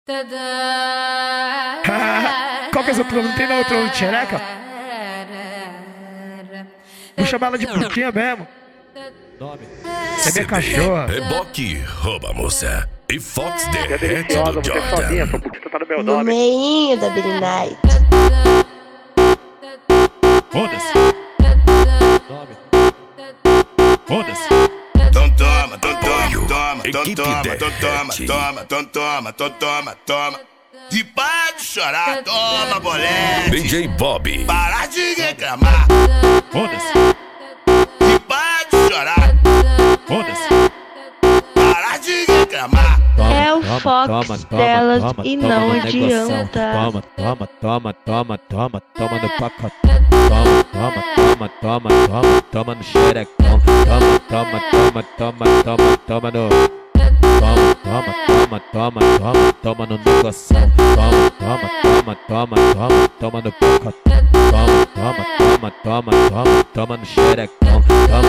Qual que é essa tua? Não tem não outro de xereca? Vou chamar ela de putinha mesmo. É minha cachorra. Reboque rouba a moça. E Fox É derrete deliciosa, do você é sozinha, Jordan. sua putita tá no meu No nome. meinho da Billy Knight. Foda-se. Foda-se. Então toma, Equipe derrete. toma. E para de chorar, toma, bolete. DJ Bob. Parar de reclamar. Foda-se. E para de chorar, Foda-se. parar de reclamar. É o Fox delas e não adianta. Toma no pacote. Toma no xerecão. Toma no. Toma no negoção. Toma no pacote. Toma no xerecão.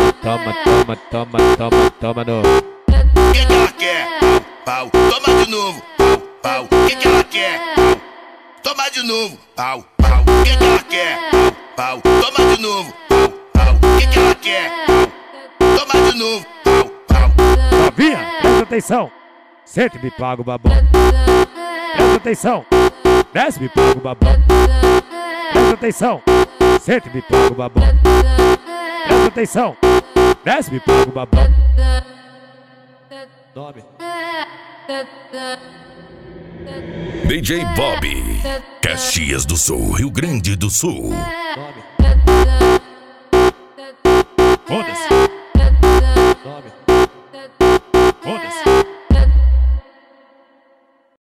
Toma no. O que ela quer? Pau, toma de novo. Pau. O que ela quer? Toma de novo. Pau. O que ela quer? Pau, toma de novo. Pau. O que ela quer? Toma de novo. Pau. Novinha, presta atenção. Sente me paga o babão. Presta atenção. Desce me paga o babão. Presta atenção. Sente me paga o babão. Presta atenção. Desce me paga o babão. Nome. DJ Bob. Caxias do Sul, Rio Grande do Sul. Nome. Foda-se.